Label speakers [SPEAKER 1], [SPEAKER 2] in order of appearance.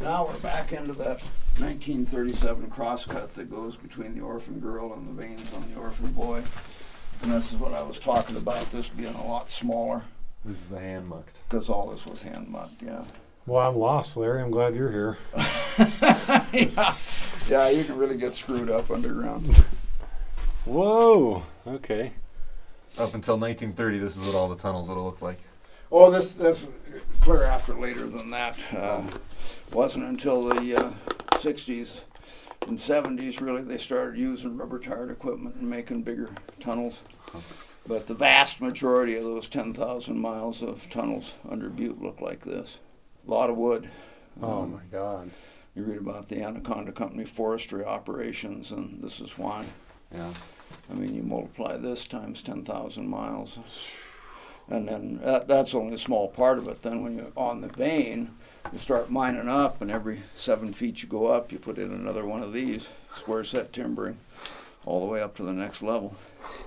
[SPEAKER 1] Now we're back into that 1937 crosscut that goes between the orphan girl and the veins on the orphan boy. And this is what I was talking about, this being a lot smaller.
[SPEAKER 2] This is the hand mucked.
[SPEAKER 1] Because all this was hand mucked, yeah.
[SPEAKER 3] Well, I'm lost, Larry. I'm glad you're here.
[SPEAKER 1] Yeah, you can really get screwed up underground.
[SPEAKER 3] Whoa. Okay.
[SPEAKER 2] Up until 1930, this is what all the tunnels would have looked like.
[SPEAKER 1] Oh, that's clear after later than that. Wasn't until the 60s and 70s really they started using rubber tired equipment and making bigger tunnels. But the vast majority of those 10,000 miles of tunnels under Butte look like this. A lot of wood.
[SPEAKER 3] Oh my God.
[SPEAKER 1] You read about the Anaconda Company forestry operations, and this is why.
[SPEAKER 2] Yeah.
[SPEAKER 1] I mean, you multiply this times 10,000 miles. And then that's only a small part of it. Then when you're on the vein, you start mining up, and every 7 feet you go up, you put in another one of these, square set timbering, all the way up to the next level.